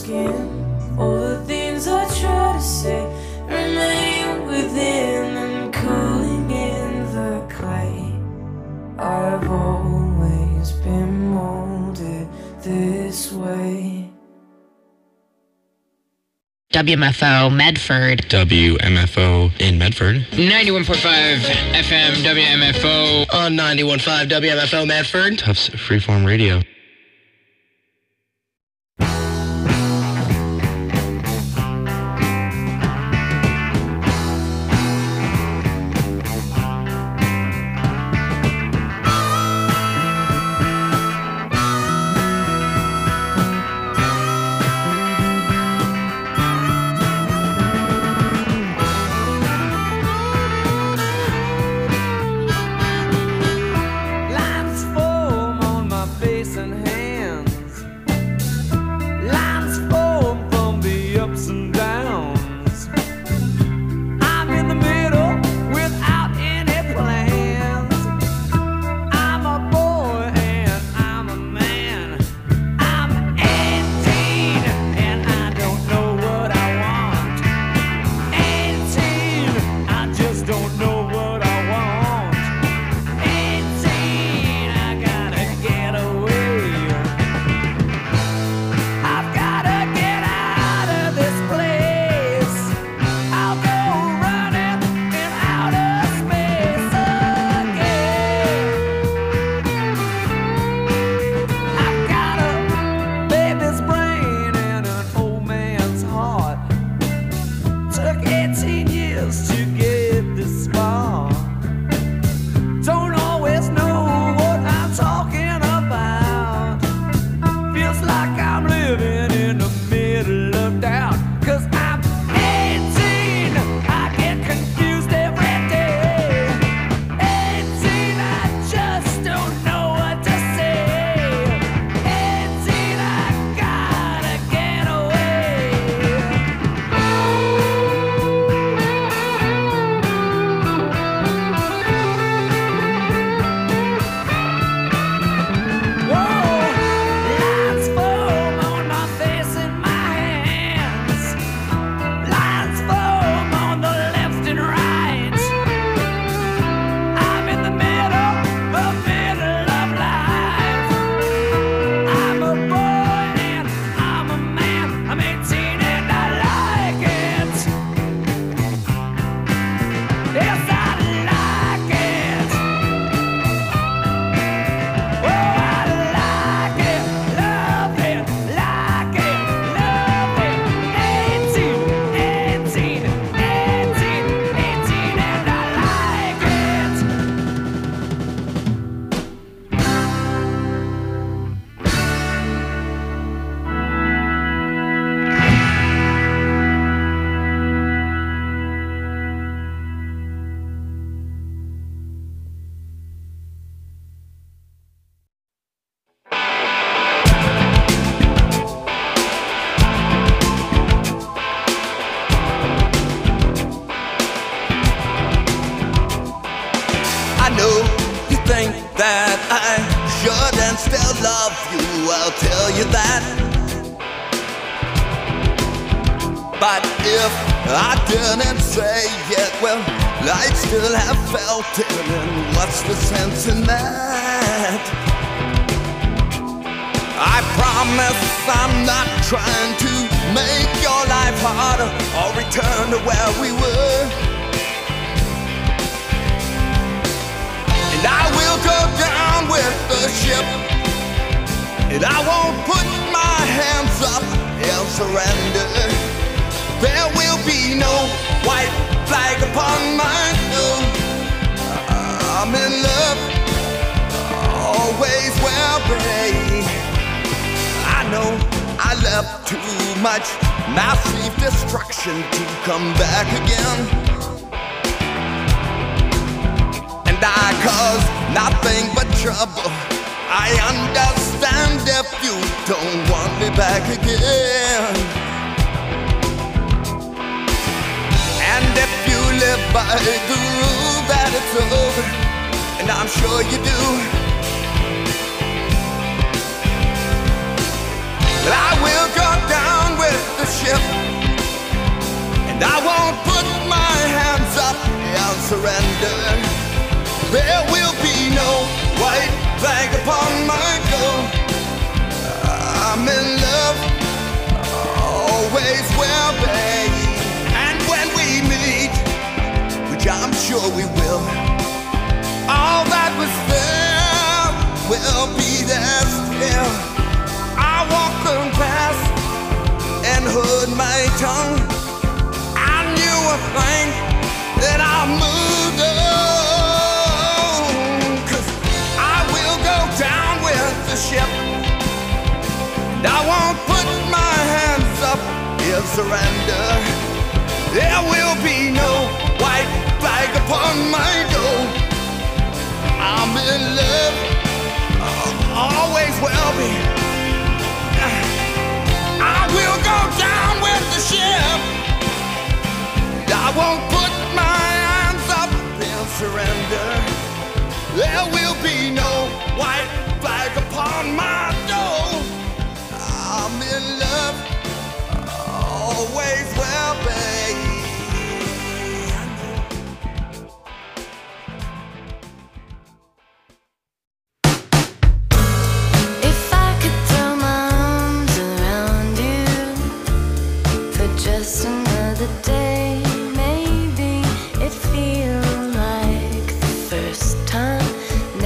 skin. All the things I try to say remain within and cooling in the clay. I've always been molded this way. WMFO Medford. WMFO in Medford. 91.5 FM WMFO. On 91.5 WMFO Medford. Tufts Freeform Radio. But I will go down with we will. All that was there will be there still. I walked past and heard my tongue. I knew a thing that I moved on. 'Cause I will go down with the ship. I won't put my hands up in surrender. There will be no white flag upon my door. I'm in love, always will be. I will go down with the ship. I won't put my hands up in surrender. There will be no white flag upon my door. I'm in love, always will be. If I could throw my arms around you for just another day, maybe it'd feel like the first time.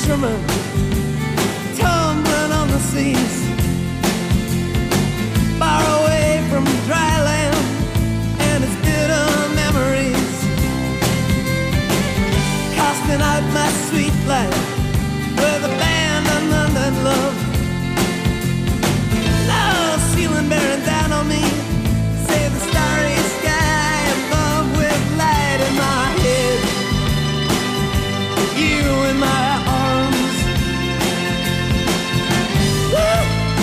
fishermen tumbling on the seas, far away from dry land and its bitter memories, casting out my sweet life with abandonment and love. Now ceiling bearing down on me, save the starry sky above with light in my head, you in my arms. Woo!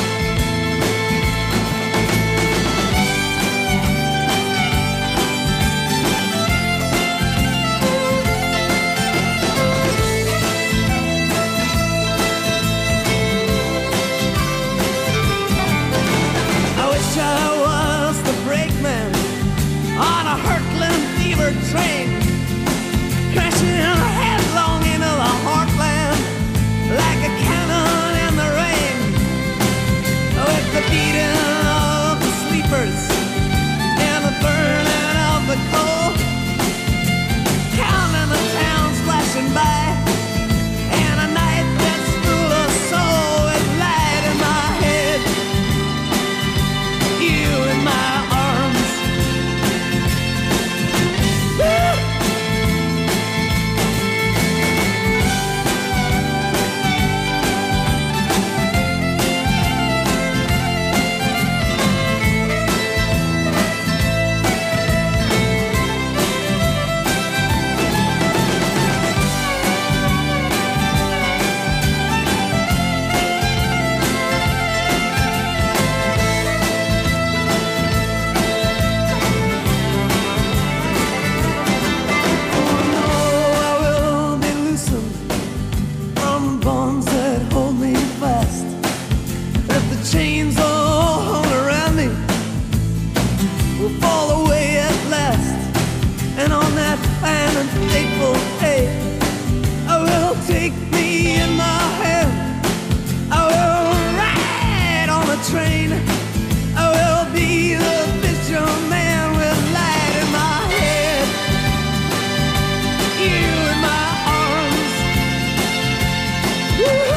Train crashing headlong into the heartland like a cannon in the rain, with the beating of the sleepers and the burning of the coal, counting the towns flashing by, and a night that's full of soul with light in my head, you in my arms. Chains all hung around me will fall away at last, and on that fine and fateful day, I will take me in my hand, I will ride on the train, I will be the fisherman with light in my head, you in my arms. Woo-hoo.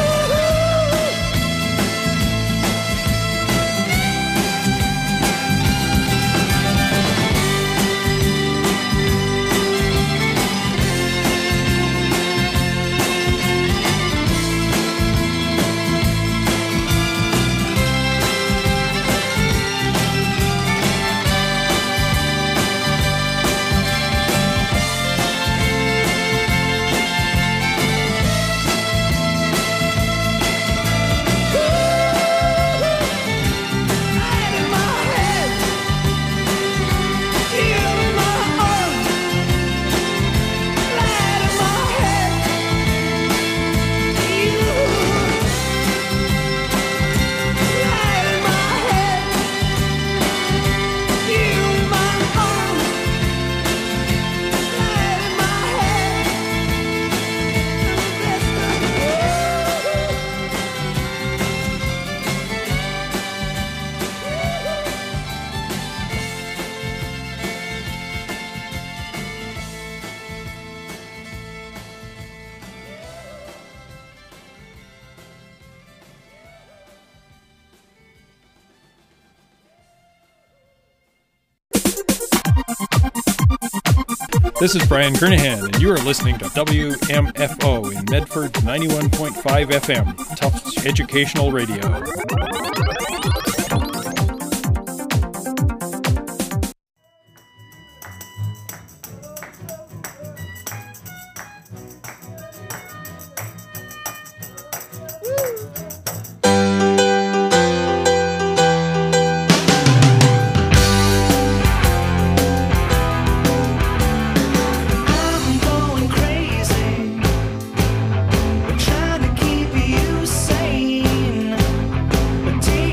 This is Brian Kernahan, and you are listening to WMFO in Medford 91.5 FM, Tufts Educational Radio. Trying to keep you sane, but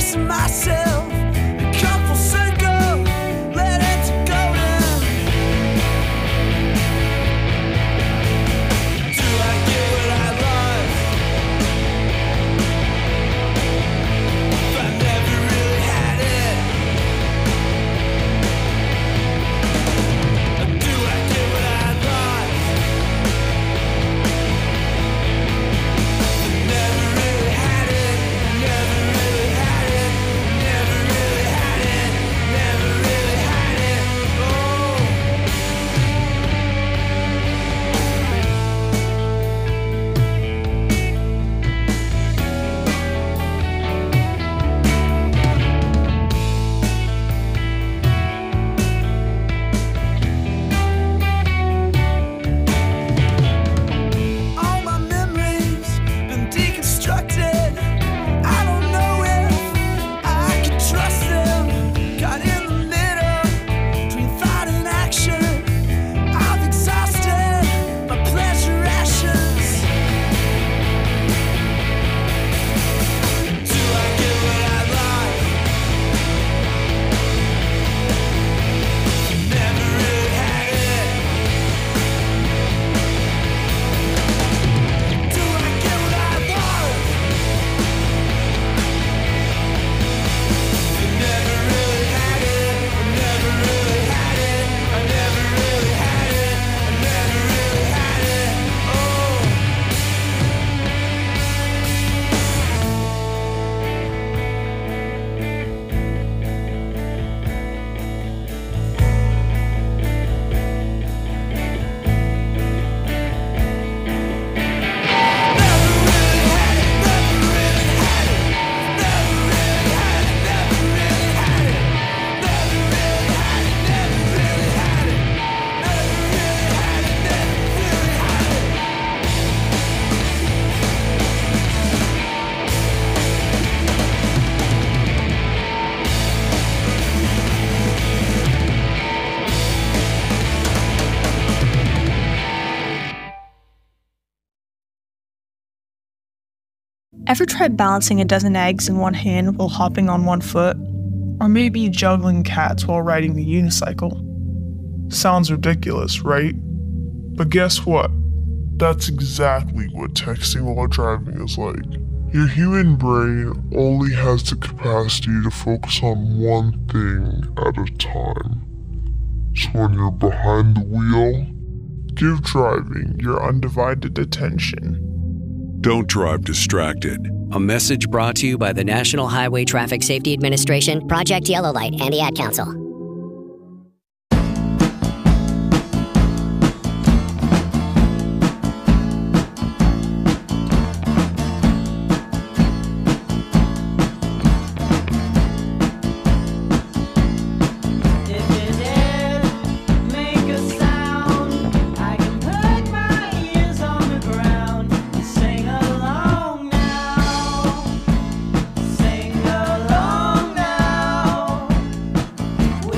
chasing myself, come full circle, let it go down. Do I get what I want? If I never really had it. Do I get what I want? Never really had it, never really had it, never really had it, never really had it. Oh. All my memories been deconstructed. I don't know if I can trust them. Got in the middle between thought and action. I've exhausted my pleasure rations. Do I get what I like? Never really had it. Do I get what I want? Never really had it. I never really had it. I never really had it. I never really had it. Oh. Ever tried balancing a dozen eggs in one hand while hopping on one foot? Or maybe juggling cats while riding the unicycle? Sounds ridiculous, right? But guess what? That's exactly what texting while driving is like. Your human brain only has the capacity to focus on one thing at a time. So when you're behind the wheel, give driving your undivided attention. Don't drive distracted. A message brought to you by the National Highway Traffic Safety Administration, Project Yellow Light, and the Ad Council. Woo!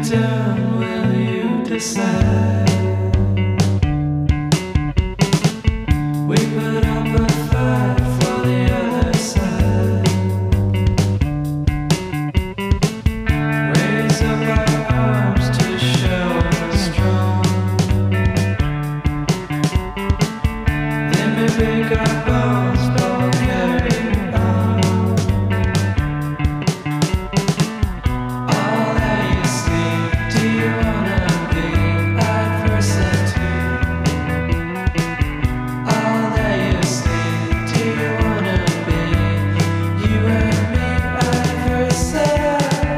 turn will you decide? We put up a fight for the other side. Raise up our arms to show we're strong. Then we break our bones, but we'll carry on. All that you see, do you wanna be adversity? All that you see, do you wanna be you and me adversity?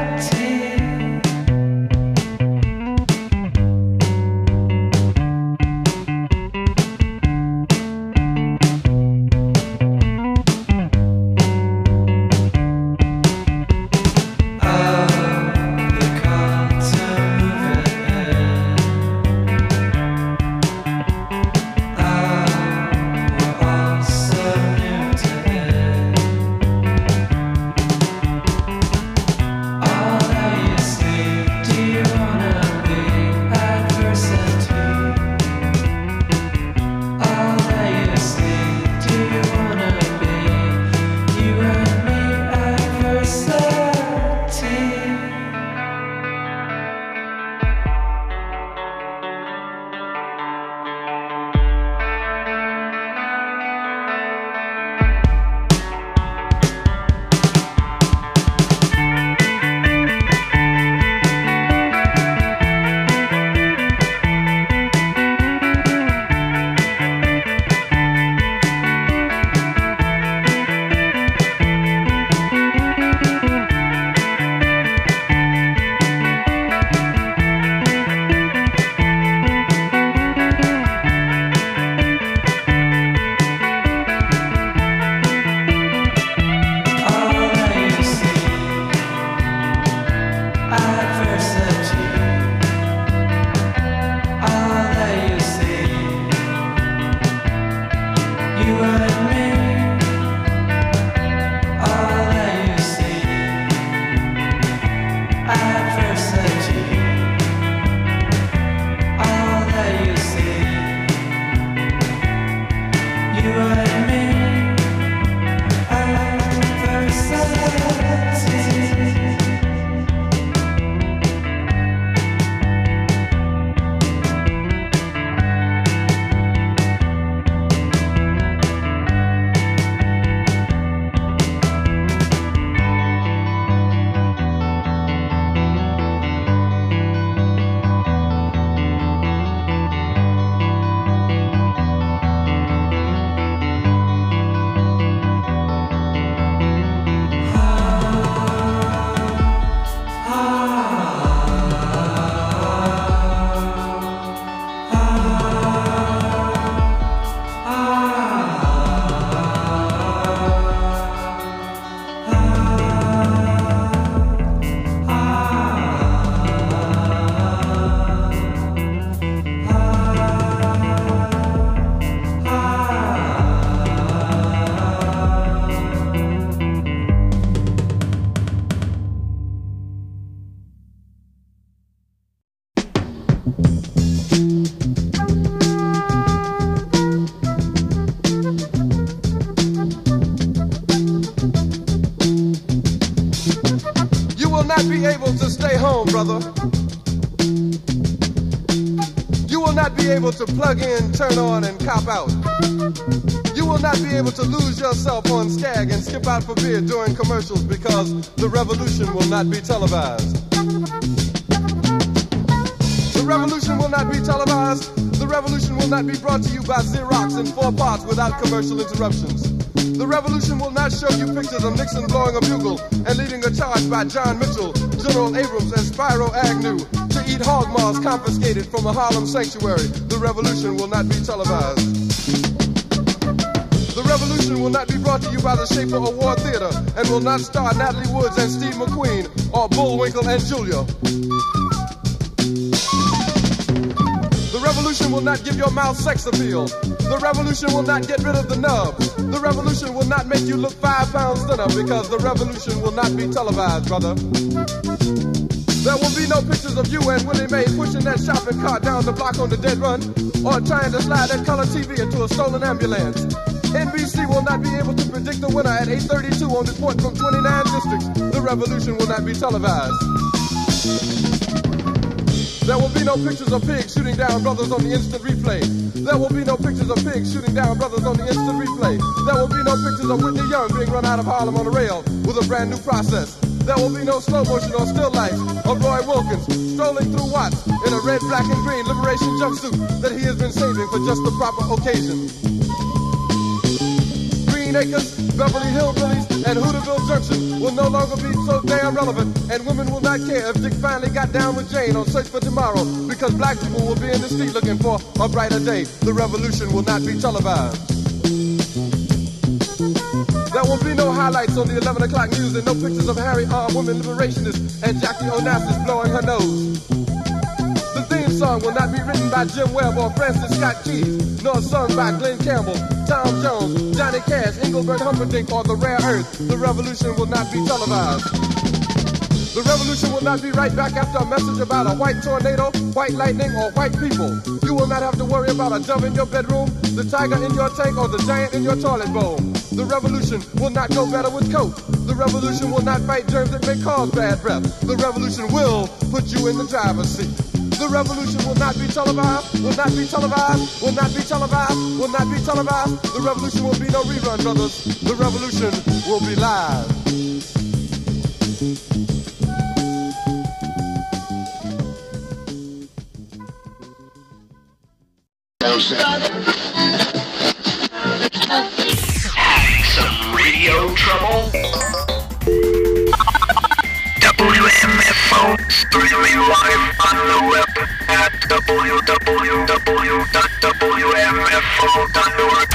Be able to stay home, brother. You will not be able to plug in, turn on, and cop out. You will not be able to lose yourself on Skag and skip out for beer during commercials because the revolution will not be televised. The revolution will not be televised. The revolution will not be brought to you by Xerox in 4 parts without commercial interruptions. The revolution will not show you pictures of Nixon blowing a bugle and leading a charge by John Mitchell, General Abrams, and Spyro Agnew to eat hog maws confiscated from a Harlem sanctuary. The revolution will not be televised. The revolution will not be brought to you by the Schaefer Award Theater and will not star Natalie Woods and Steve McQueen or Bullwinkle and Julia. The revolution will not give your mouth sex appeal. The revolution will not get rid of the nub. The revolution will not make you look 5 pounds thinner because the revolution will not be televised, brother. There will be no pictures of you and Willie Mae pushing that shopping cart down the block on the dead run, or trying to slide that color TV into a stolen ambulance. NBC will not be able to predict the winner at 8:32 on report from 29 districts. The revolution will not be televised. There will be no pictures of pigs shooting down brothers on the instant replay. There will be no pictures of pigs shooting down brothers on the instant replay. There will be no pictures of Whitney Young being run out of Harlem on a rail with a brand new process. There will be no slow motion or still life of Roy Wilkins strolling through Watts in a red, black, and green liberation jumpsuit that he has been saving for just the proper occasion. Green Acres, Beverly Hillbillies, and Hooterville Junction will no longer be so damn relevant, and women will not care if Dick finally got down with Jane on Search for Tomorrow, because black people will be in the street looking for a brighter day. The revolution will not be televised. There will be no highlights on the 11 o'clock news and no pictures of Harry armed women liberationists and Jackie Onassis blowing her nose. The theme song will not be written by Jim Webb or Francis Scott Keys, nor sung by Glenn Campbell, Tom Jones, Johnny Cash, Engelbert Humperdinck, or The Rare Earth. The revolution will not be televised. The revolution will not be right back after a message about a white tornado, white lightning, or white people. You will not have to worry about a dove in your bedroom, the tiger in your tank, or the giant in your toilet bowl. The revolution will not go better with Coke. The revolution will not fight germs that may cause bad breath. The revolution will put you in the driver's seat. The revolution will not be televised, will not be televised, will not be televised, will not be televised. The revolution will be no rerun, brothers. The revolution will be live. Some radio trouble? WMFO streaming live on the web at www.wmfo.org.